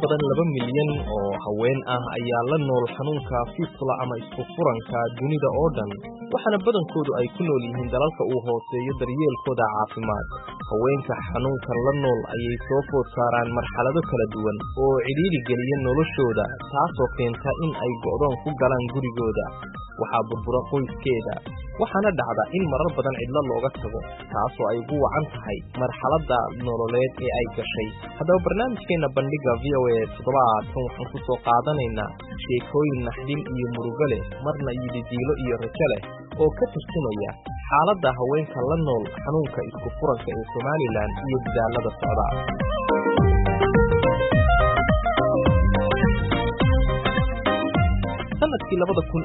badan 2 milyan oo haween ah ayaa la nool xanuunka fistula ama isku furanka dunida oo dhan waxaana badankoodu ay ku nool yihiin dalalka uu hooseeyo daryeelkooda caafimaad. haweenka xanuunka la nool ayay soo food saaraan marxalado kala duwan oo cidhiidhi geliya noloshooda taasoo keenta in ay go'doon ku galaan gurigooda, waxaa burbura qoyskeeda, waxaana dhacda in marar badan cidlo looga tago taasoo ay ugu wacan tahay marxaladda nololeed ee ay gashay. haddaba barnaamijkeena bandhiga VOA toddobaadkan waxaan ku soo qaadanaynaa sheekooyin naxdin iyo murugo leh, marna yididiilo iyo rajo leh oo ka turjumaya xaaladda haweenka la nool xanuunka isku furanka ee Somaliland iyo dadaalada socda. sanadkii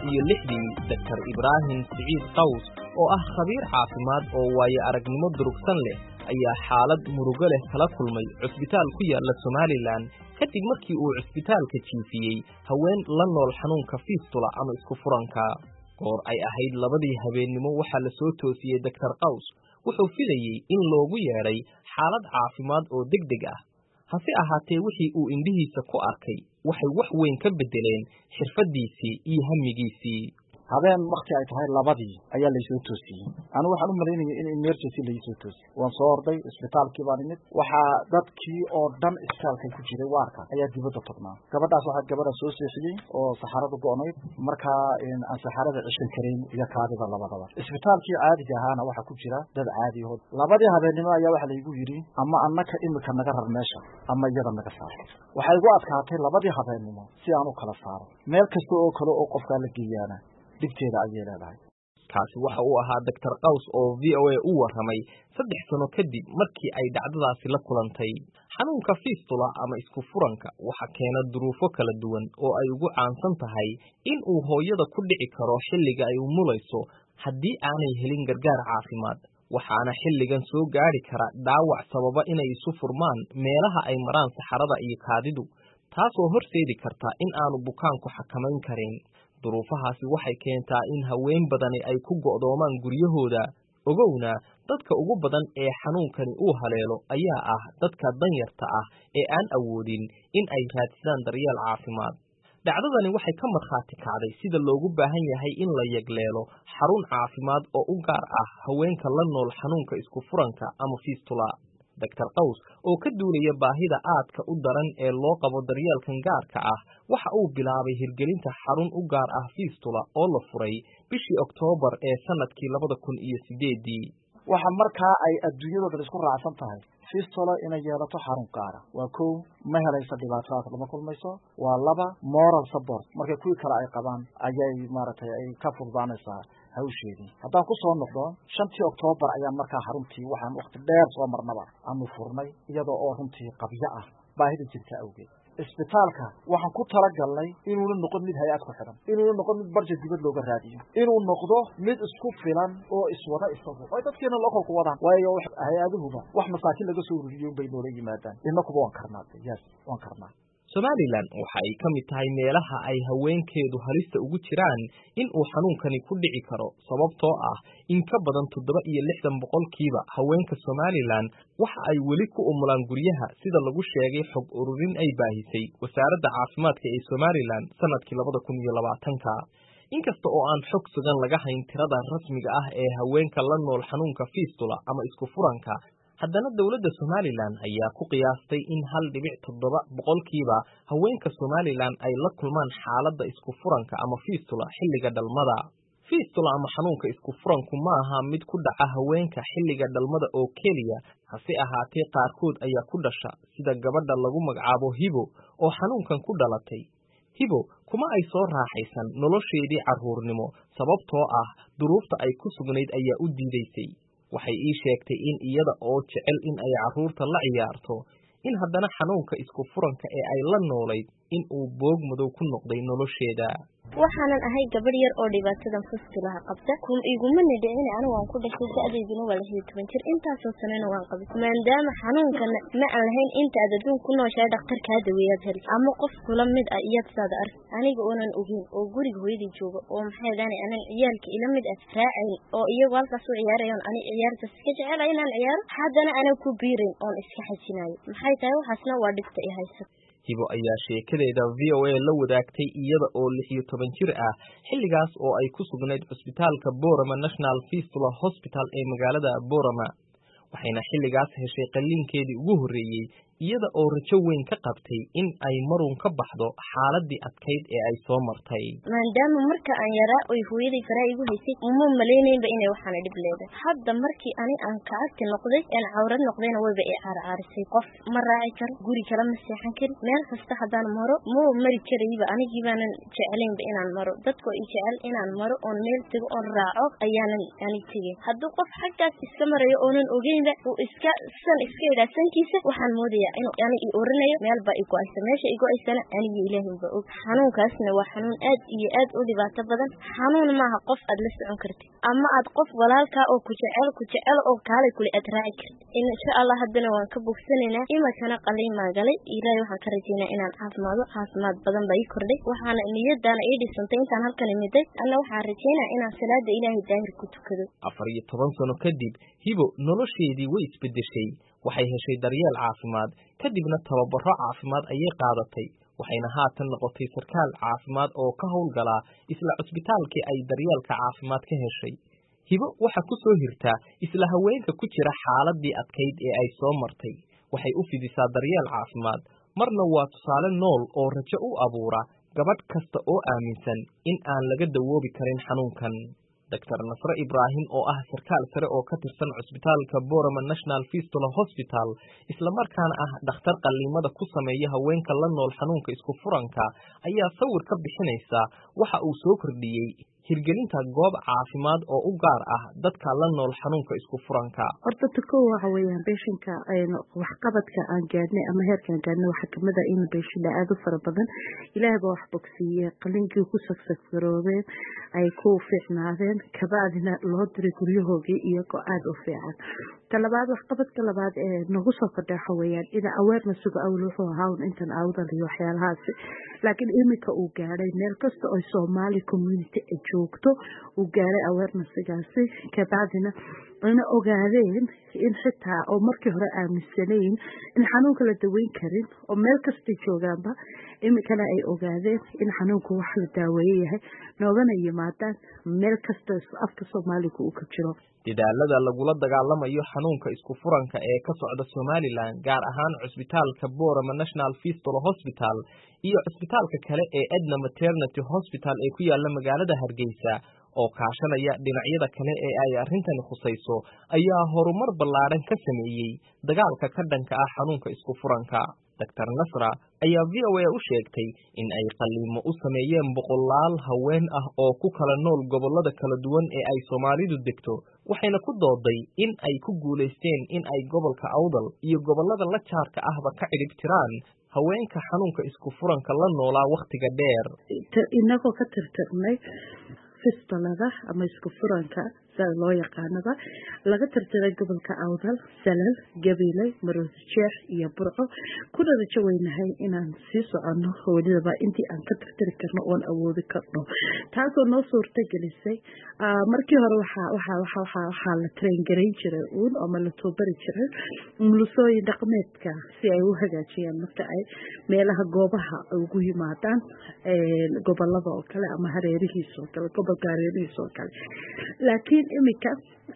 2006 Dr. Ibrahim Saciid Qaws oo ah khabiir caafimaad oo waayo aragnimo durugsan leh ayaa xaalad murugo leh kala kulmay cusbitaal ku yaala Somaliland kadib markii uu cusbitaalka jiifiyey haween la nool xanuunka fistula ama isku furanka. goor ay ahayd 2 habeenimo waxaa la soo toosiyey Dr. Qaws wuxuu filayey in loogu yeedhay xaalad caafimaad oo degdeg ah, hase ahaatee wixii uu indhihiisa ku arkay waxay wax weyn ka bedeleen xirfadiisii iyo hamigiisii. habeen waqti ay tahay 2 ayaa la soo toosiyey. anigu waxaan u maleynayay in emergency la soo toosiyey. waan soo orday isbitaalkii baan imid. waxa dadkii oo dhan isbitaalka ku jiray waarka ayaa dibadda tagnaa. gabadhaas waxa gabadha soo seexiyay oo saxaradu go'nayd marka aan saxarada ceshan karin iyo kaadida labadaba. isbitaalkii caadiga ahaana waxa ku jira dad caadi ah. 2 habeenimo ayaa waxa la igu yiri ama annaka imika naga rar meesha ama iyada naga saaro. waxay igu adkaatay 2 habeenimo si aan u kala saaro. meel kasta oo kale oo qofka la geeyana digteeda ayay leedahay. kaasi waxa uu ahaa Dr. Qaws oo VOA u waramay 3 sano kadib markii ay dhacdadaasi la kulantay. xanuunka fistula ama isku furanka waxa keena duruufo kala duwan oo ay ugu caansan tahay in uu hooyada ku dhici karo xilliga ay umulayso haddii aanay helin gargaar caafimaad, waxaana xilligan soo gaari kara dhaawac sababa inay isu furmaan meelaha ay maraan saxarada iyo kaadidu, taasoo horseedi karta in aanu bukaanku xakamayn karin. duruufahaasi waxay keentaa in haween badani ay ku go'doomaan guryahooda. ogowna dadka ugu badan ee xanuunkani uu haleelo ayaa ah dadka danyarta ah ee aan awoodin in ay raadsadaan daryeel caafimaad. dhacdadani waxay ka markhaati kacday sida loogu baahan yahay in la yegleelo xarun caafimaad oo u gaar ah haweenka la nool xanuunka isku furanka ama fistula. Dr. Qaws oo ka duulaya baahida aadka u daran ee loo qabo daryeelkan gaarka ah waxa uu bilaabay hirgelinta xarun u gaar ah fistula oo la furay bishii Oktoobar ee sanadkii 2008. waxa markaa ay adduunyada isku raacsan tahay fistula inay yeelato xarun gaar ah. waa koow ma helayso dhibaatooyinka lama kulmayso. waa 2 moral support marka kuwi kale ay qabaan ayay maaragtay ay ka fududaanaysaa hawsheedii. haddaan ku soo noqdo 5 Oktoobar ayaan markaa xaruntii waxaan waqti dheer soo marnaba aanu furnay iyadoo oo runtii qabyo ah baahida jirta awgeed. isbitaalka waxaan ku talagalnay inuu noqdo mid hay'ad ku xiran, inuu noqdo mid barje dibad looga raadiyo, inuu noqdo mid isku filan oo iswada isagu way dadkeena loo ku wadaan. waayo hay'aduhuba wax masaakiin laga soo ururiyo bay noola yimaadaan. inakuba waan karnaa. waan karnaa. Somaliland waxa ay ka mid tahay meelaha ay haweenkeedu halista ugu jiraan in uu xanuunkani ku dhici karo, sababtoo ah in ka badan 67% haweenka Somaliland waxa ay weli ku umulaan guryaha sida lagu sheegay xog ururin ay baahisay wasaaradda caafimaadka ee Somaliland sanadkii 2020. inkasta oo aan xog sugan laga hayn tirada rasmiga ah ee haweenka la nool xanuunka fistula ama isku furanka, haddana dawladda Somaliland ayaa ku qiyaastay in 1.7% haweenka Somaliland ay la kulmaan xaaladda isku furanka ama fistula xilliga dhalmada. fistula ama xanuunka isku furanku ma aha mid ku dhaca haweenka xilliga dhalmada oo keliya, hase ahaatee qaarkood ayaa ku dhasha, sida gabadha lagu magacaabo Hibo oo xanuunkan ku dhalatay. Hibo kuma ay soo raaxaysan nolosheedii carruurnimo sababtoo ah duruufta ay ku sugnayd ayaa u diidaysay. waxay ii sheegtay in iyada oo jecel in ay carruurta la ciyaarto in haddana xanuunka isku furanka ee ay la noolayd in uu boog madow ku noqday nolosheeda. waxaanan ahay gabadh yar oo dhibaatadan fistulaha qabta iguma nidhicin anigu waan ku dhashay sa'adeeduna waa 12 jir intaasoo sanana waan qabay maadaama xanuunkan ma aan lahayn inta aad adduunka ku nooshahay dhakhtarka daweeyad heli ama qof kula mid ah iyadsaad ark aniga oonan ogin oo guriga hooyadii jooga oo maxay daani anan ciyaalka ila mid ah raacay oo iyagu halkaas u ciyaarayaan ani ciyaarta iska jecel inaan ciyaaro haddana ana ku biirin oon iska xajinayo maxay tahay waxaasna waa dhibta i haysa. hibo ayaa sheekadeeda VOA la wadaagtay iyada oo 16 jir ah xilligaas oo ay ku sugnayd cusbitaalka Boorama National Fistula Hospital ee magaalada Boorama waxayna xilligaas heshay qalliinkeedii ugu horeeyay iyada oo rajo weyn ka qabtay in ay marun ka baxdo xaaladii adkayd ee ay soo martay maadaama marka aan yaraa oo hooyaday faraa igu haysay uma maleynayba inay waxaan dhib leedahay hadda markii aan ka arki noqday aan cawrad noqdayna wayba i caarcaarisay qof ma raaci karo guri kala ma seexan kari meel kasta haddaan maro ma mari karayba anigii baanan jecelaynba inaan maro dadkoo i jecel inaan maro oon meel tago oon raaco ayaanan ani tegin hadduu qof xaggaas iska marayo oonan ogeynba uu iska idhaa sankiisa waxaan moodaya inuu ani i oranayo meel baa igu aysa meesha igu aysana aniga ilaahay baa og xanuunkaasna waa xanuun aad iyo aad u dhibaato badan xanuun maaha qof aad la socon kartid ama aad qof walaalkaa oo ku jecel oo kaalay kule aad raaci kartid insha Allah haddana waan ka bogsanaynaa imakana qalliin maa galay ilaahay waxaan ka rajaynaa inaan caafimaad badan baa ii kordhay waxaana niyadaana ii dhisantay intaan halkan imiday anna waxaan rajaynaa inaan salaada ilaahay daahir ku tukado 14 sano kadib hibo nolosheedii way isbedeshay waxay heshay daryeel caafimaad kadibna tababaro caafimaad ayay qaadatay waxayna haatan noqotay sarkaal caafimaad oo ka howlgala isla cusbitaalkii ay daryeelka caafimaad ka heshay hibo waxa ku soo hirtaa isla haweenka ku jira xaaladii adkayd ee ay soo martay waxay u fidisaa daryeel caafimaad marna waa tusaale nool oo rajo u abuura gabadh kasta oo aaminsan in aan laga dawoobi karin xanuunkan Dr. Nasra Ibrahim oo ah sarkaal sare oo ka tirsan cusbitaalka Boorama National Fistula Hospital isla markaana ah dhakhtar qalliimada ku sameeya haweenka la nool xanuunka isku furanka ayaa sawir ka bixinaysa waxa uu soo kordhiyay hirgelinta goob caafimaad oo u gaar ah dadka la nool xanuunka isku furanka horta koow waxa weeyaan beeshinka wax qabadka aan gaadnay ama heerkan gaadnay waxa kamid ah in beeshinka aad u fara badan ilaahay baa wax bogsiiyay qalliinkii ku sagsagsaroobeen ay ku fiicnaadeen kabacdina loo diray guryahoodii iyagoo aad u fiican talabaad wax qabadka labaad ee nagu soo kordhaxo weeyaan ina awareness uga awal wuxuu ahaa intan awdal iyo waxyaalahaas laakiin imika uu gaaray meel kasta oo Soomaali community joogto uu gaaray awareness-gaasi kabacdina ayna ogaadeen in xitaa oo markii hore aaminsanayn in xanuunka la daweyn karin oo meel kasta joogaanba imikana ay ogaadeen in xanuunku wax la daaweeyay yahay noogana yimaadaan meel kasta afka Soomaaliga uu ka jiro dadaalada lagula dagaalamayo xanuunka isku furanka ee ka socda Somaliland gaar ahaan cusbitaalka Boorama National Fistula Hospital iyo cusbitaalka kale ee Edna Maternity Hospital ee ku yaala magaalada Hargeysa oo kaashanaya dhinacyada kale ee ay arrintan khusayso ayaa horumar ballaaran ka sameeyay dagaalka ka dhanka ah xanuunka isku furanka Dr. Nasra ayaa VOA u sheegtay in ay qalliimo u sameeyeen boqolaal haween ah oo ku kala nool gobolada kala duwan ee ay Soomaalidu degto waxayna ku dooday in ay ku guuleysteen in ay gobolka Awdal iyo gobolada la jaarka ahba ka cirib tiraan haweenka xanuunka isku furanka la noolaa waqtiga dheer inagoo ka tirtirnay fistulada ama isku furanka sida loo yaqaanaba laga tirtiray gobolka Awdal Salal Gabiley Maroodijeex iyo Burco kuna rajo weynahay inaan sii socono waliba intii aan ka tirtiri karno oo awoodi karno taasoo noo suurtagelisay markii hore waxa la train gareyn jiray ama la toobari jiray mulusooyin dhaqameedka si ay u hagaajiyaan marka ay meelaha goobaha ugu yimaadaan gobolada oo kale ama hareerihiisa oo kale gobolka hareerihiisa oo kale laakiin imika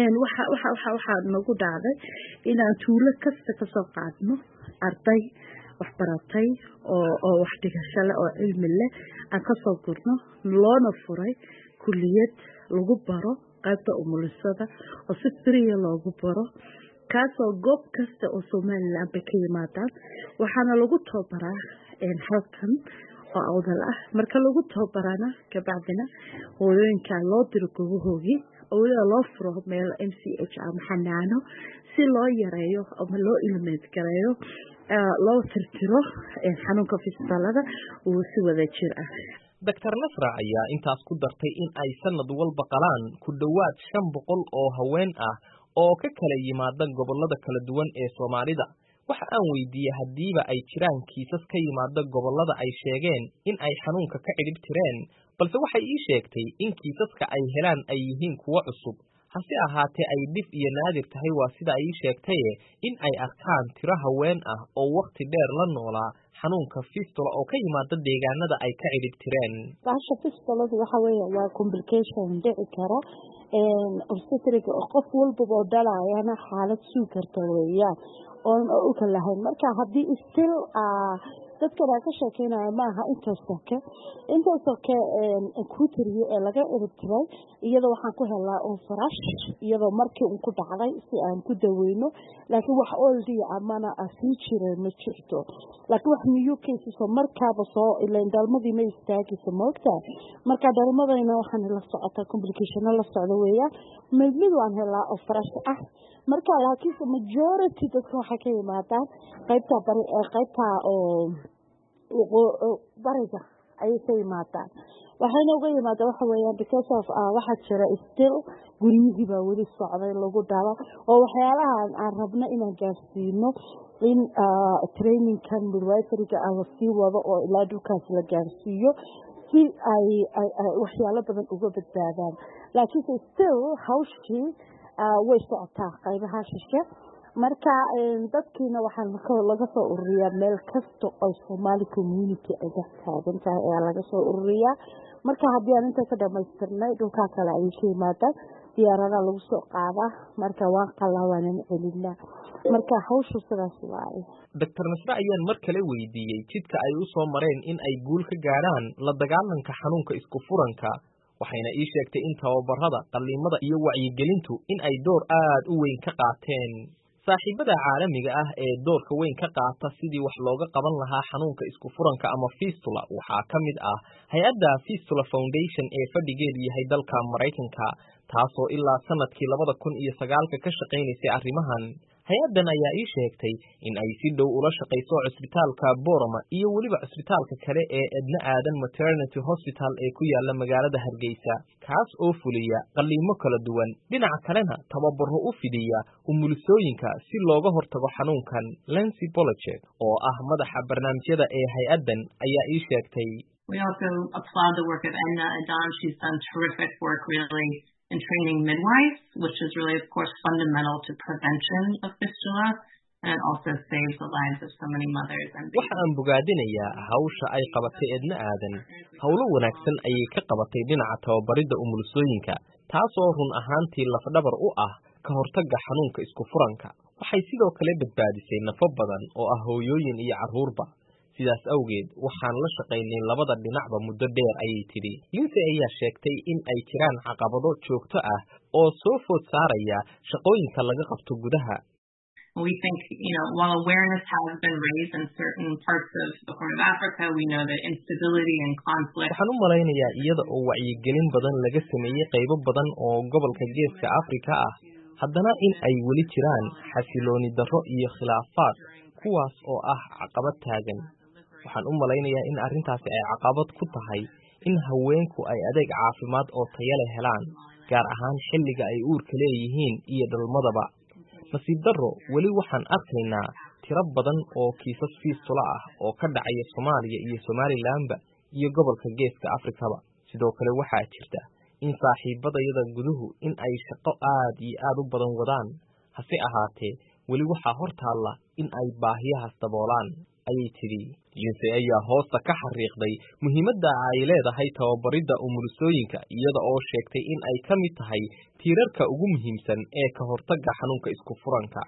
waxa nagu dhacday inaan tuulo kasta ka soo qaadno arday wax baratay oo wax dhigasho leh oo cilmi leh aan ka soo gurno loona furay kulliyad lagu baro qaybta umulisada oo si free loogu baro kaasoo goob kasta oo Soomaaliland ka yimaadaan waxaana lagu tababaraa halkan oo Awdal ah marka lagu tababarana kabacdina hooyooyinka loo diro gobahoogi oo loo furo meel MCH ama xanaano si loo yareeyo ama loo ilmeed gareeyo loo tirtiro xanuunka fistulada oo si wada jir ah Dr. Nasra ayaa intaas ku dartay in ay sanad walba qalaan ku dhawaad 500 oo haween ah oo ka kala yimaada gobolada kala duwan ee Soomaalida waxa aan weydiiyay hadiiba ay jiraan kiisas ka yimaada gobolada ay sheegeen in ay xanuunka ka cirib tireen balse waxay ii sheegtay in kiisaska ay helaan ay yihiin kuwa cusub hase ahaatee ay dhif iyo naadir tahay waa sida ay sheegtay in ay arkaan tiro haween ah oo waqti dheer la noolaa xanuunka fistula oo ka yimaada deegaanada ay ka cidhib tireen. Bahasha fistuladu waxa weeye waa complication dhici kara obstetric qof walba oo dhalayana xaalad suu karta weeyaan oon u kala lahayn. Marka haddii still dadka ka sheekeynaya maaha intaasoo ka ku tiriyo ee laga irtiray iyadoo waxaan ku helaa oo farash iyadoo markii uu ku dhacday si aan ku daweyno laakiin wax ooldi amana asii jiray ma jirto laakiin wax new cases oo markaaba soo ileen dalmadii ma istaagayso moogta marka dalmadayna waxaan la socota complication la socdo weeyaa mid waan helaa oo farash ah marka laakiin majority dadka waxa ka yimaadaan qaybta oo bariga ay ka yimaadaan waxayna uga yimaadaan waxa weeyaan because of waxa jira still guriyihii baa weli socday lagu dhalo oo waxyaalahan aan rabno inaan gaarsiino in training kan midwiferyga aan sii wado oo ilaa dhulkaas la gaarsiiyo si ay waxyaalo badan uga badbaadaan laakiin still hawshii way socotaa qaybaha shishe marka dadkiina waxaan laga soo ururiyaa meel kasta oo Somali community ay ka taagan tahay ee laga soo ururiyaa marka haddii aan inta ka dhamaystirnay dhulka kale ay ka yimaadaan diyaarada lagu soo qaadaa marka waan qalawaanan celinaa marka hawshu sidaas waaye. Dr. Nasra ayaan mar kale weydiiyey jidka ay u soo mareen in ay guul ka gaaraan la dagaalanka xanuunka isku furanka waxayna ii sheegtay in tababarada qalliimada iyo wacyigelintu in ay door aad u weyn ka qaateen. saaxiibada caalamiga ah ee doorka weyn ka qaata sidii wax looga qaban lahaa xanuunka isku furanka ama fistula waxaa ka mid ah hay-adda Fistula Foundation ee fadhigeedu yahay dalka Mareykanka taasoo ilaa sanadkii 2009 ka shaqeynaysay arrimahan. hay-addan ayaa ii sheegtay in ay si dhow ula shaqeyso cisbitaalka Boorama iyo weliba cisbitaalka kale ee Edna Aadan Maternity Hospital ee ku yaala magaalada Hargeysa kaas oo fuliya qalliimo kala duwan dhinaca kalena tababaro u fidiya umulisooyinka si looga hortago xanuunkan. Lindsay Polachek oo ah madaxa barnaamijyada ee hay-addan ayaa ii sheegtay We also applaud the work of Edna Aadan. She's done terrific work really in training midwives, which is really, of course, fundamental to prevention of fistula, and it also saves the lives of so many mothers and babies. Waxaan bogaadinayaa hawsha ay qabatay Edna Aadan. Hawlo wanaagsan ayay ka qabatay dhinaca tababaridda umulisooyinka, taasoo run ahaantii lafdhabar u ah ka hortagga xanuunka isku furanka. Waxay sidoo kale badbaadisay nafo badan oo ah hooyooyin iyo carruurba. sidaas awgeed waxaan la shaqaynay labada dhinacba muddo dheer ayay tidhi. Lindsay ayaa sheegtay in ay jiraan caqabado joogto ah oo soo food saaraya shaqooyinka laga qabto gudaha. We think, while awareness has been raised in certain parts of the Horn of Africa, we know that instability and conflict. Waxaan u malaynayaa iyada oo wacyigelin badan laga sameeyey qaybo badan oo gobolka Geeska Afrika ah, haddana in ay weli jiraan xasilooni darro iyo khilaafaad kuwaas oo ah caqabad taagan. Waxaan u malaynayaa in arrintaasi ay caqabad ku tahay in haweenku ay adeeg caafimaad oo tayo leh helaan, gaar ahaan xilliga ay uurka leeyihiin iyo dhalmadaba. Nasiib darro, weli waxaan arkaynaa tiro badan oo kiisas fistula ah oo ka dhacaya Soomaaliya iyo Somalilandba iyo gobolka Geeska Afrikaba. Sidoo kale waxaa jirta in saaxiibadayada guduhu in ay shaqo aad iyo aad u badan wadaan, hase ahaatee weli waxaa hortaalla in ay baahiyahaas daboolaan, ayay tidhi. Lindsay ayaa hoosta ka xariiqday muhiimadda ay leedahay tababaridda umulisooyinka iyada oo sheegtay in ay ka mid tahay tiirarka ugu muhiimsan ee ka hortagga xanuunka isku furanka.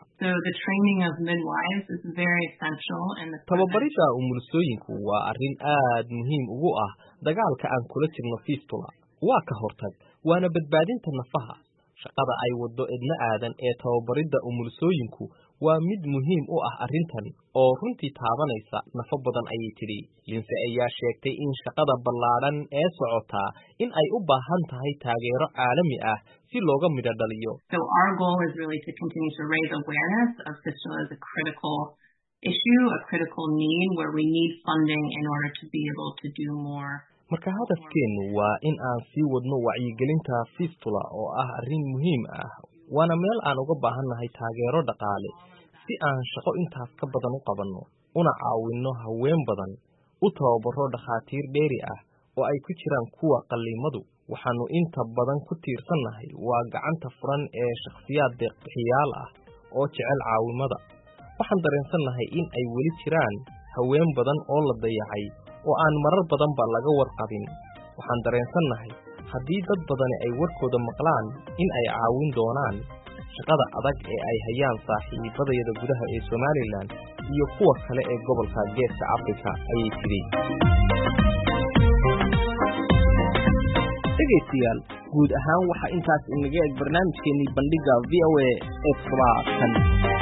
Tababaridda umulisooyinku waa arrin aad muhiim ugu ah dagaalka aan kula jirno fistula. Waa ka hortag, waana badbaadinta nafaha. Shaqada ay wado Edna Aadan ee tababaridda umulisooyinku waa mid muhiim u ah arrintan oo runtii taabanaysa nafo badan, ayay tidhi. Lindsay ayaa sheegtay in shaqada ballaadhan ee socota in ay u baahan tahay taageero caalami ah si looga midho dhaliyo. So our goal is really to continue to raise awareness of fistula as a critical issue, a critical need where we need funding in order to be able to do more. Marka hadafkeenu waa in aan sii wadno wacyigelinta fistula oo ah arrin muhiim ah, waana meel aan uga baahannahay taageero dhaqaale si aan shaqo intaas ka badan u qabanno, una caawinno haween badan, u tababaro dhakhaatiir dheeri ah oo ay ku jiraan kuwa qalliimadu, waxaanu inta badan ku tiirsannahay waa gacanta furan ee shakhsiyaad deeq-bixiyaal ah oo jecel caawimada. waxaan dareensannahay in ay weli jiraan haween badan oo la dayacay oo aan marar badanba laga warqabin. waxaan dareensannahay haddii dad badani ay warkooda maqlaan in ay caawin doonaan shaqada adag ee ay hayaan saaxiibadayada gudaha ee Somalilan iyo kuwa kale ee gobolka Geeska Afrika ayay tidhi. dhegeystayaal guud ahaan waxa intaas inaga eg barnaamijkeennii bandhiga VOA ee toddobaadkan.